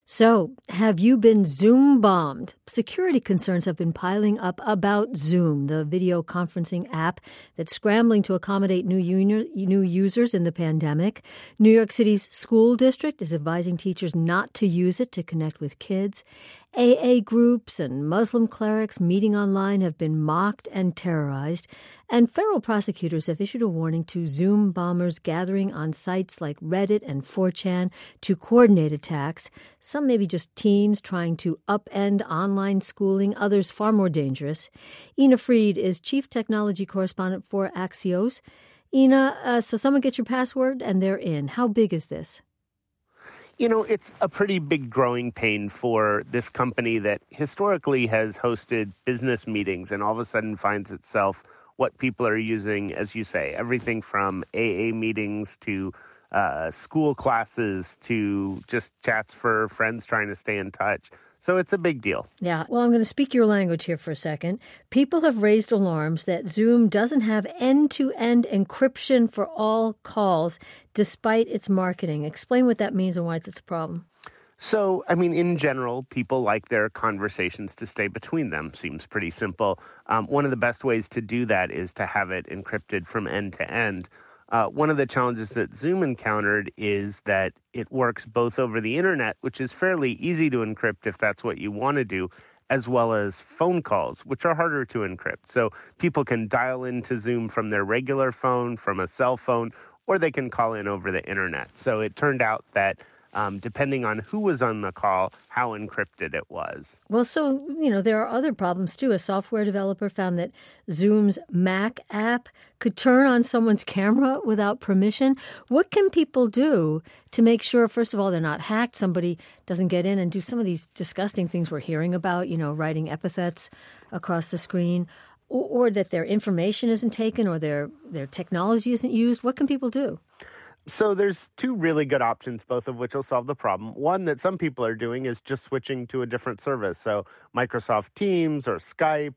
So, have you been Zoom bombed? Security concerns have been piling up about Zoom, the video conferencing app that's scrambling to accommodate new users in the pandemic. New York City's school district is advising teachers not to use it to connect with kids. AA groups and Muslim clerics meeting online have been mocked and terrorized. And federal prosecutors have issued a warning to Zoom bombers gathering on sites like Reddit and 4chan to coordinate attacks. Some may be just teens trying to upend online schooling, others far more dangerous. Ina Fried is chief technology correspondent for Axios. Ina, so someone gets your password and they're in. How big is this? You know, it's a pretty big growing pain for this company that historically has hosted business meetings and all of a sudden finds itself what people are using, as you say, everything from AA meetings to school classes to just chats for friends trying to stay in touch. So it's a big deal. Yeah. Well, I'm going to speak your language here for a second. People have raised alarms that Zoom doesn't have end-to-end encryption for all calls, despite its marketing. Explain what that means and why it's a problem. So, I mean, in general, people like their conversations to stay between them. Seems pretty simple. One of the best ways to do that is to have it encrypted from end to end. One of the challenges that Zoom encountered is that it works both over the internet, which is fairly easy to encrypt if that's what you want to do, as well as phone calls, which are harder to encrypt. So people can dial into Zoom from their regular phone, from a cell phone, or they can call in over the internet. So it turned out that depending on who was on the call, how encrypted it was. Well, so, there are other problems, too. A software developer found that Zoom's Mac app could turn on someone's camera without permission. What can people do to make sure, first of all, they're not hacked, somebody doesn't get in and do some of these disgusting things we're hearing about, writing epithets across the screen, or that their information isn't taken or their technology isn't used? What can people do? So there's two really good options, both of which will solve the problem. One that some people are doing is just switching to a different service. So Microsoft Teams or Skype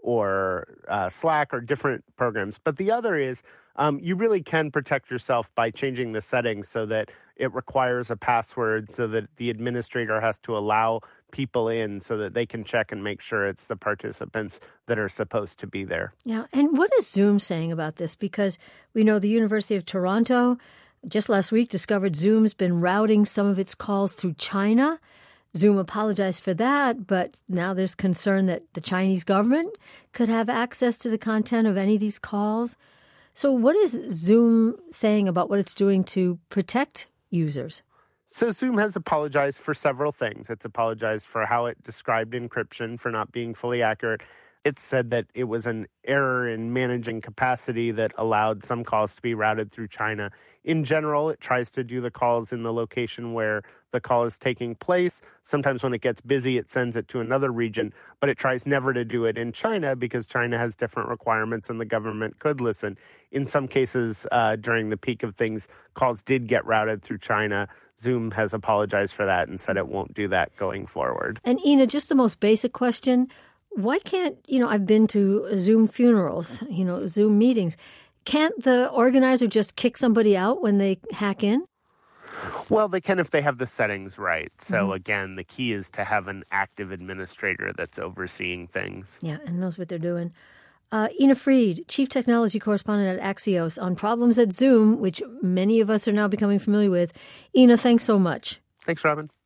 or Slack or different programs. But the other is you really can protect yourself by changing the settings so that it requires a password so that the administrator has to allow people in so that they can check and make sure it's the participants that are supposed to be there. Yeah. And what is Zoom saying about this? Because we know the University of Toronto just last week discovered Zoom's been routing some of its calls through China. Zoom apologized for that, but now there's concern that the Chinese government could have access to the content of any of these calls. So what is Zoom saying about what it's doing to protect users? So Zoom has apologized for several things. It's apologized for how it described encryption for not being fully accurate. It said that it was an error in managing capacity that allowed some calls to be routed through China. In general, it tries to do the calls in the location where the call is taking place. Sometimes when it gets busy, it sends it to another region, but it tries never to do it in China because China has different requirements and the government could listen. In some cases, during the peak of things, calls did get routed through China. Zoom has apologized for that and said it won't do that going forward. And Ina, just the most basic question. Why can't, I've been to Zoom funerals, Zoom meetings. Can't the organizer just kick somebody out when they hack in? Well, they can if they have the settings right. So again, the key is to have an active administrator that's overseeing things. Yeah, and knows what they're doing. Ina Fried, chief technology correspondent at Axios, on problems at Zoom, which many of us are now becoming familiar with. Ina, thanks so much. Thanks, Robin.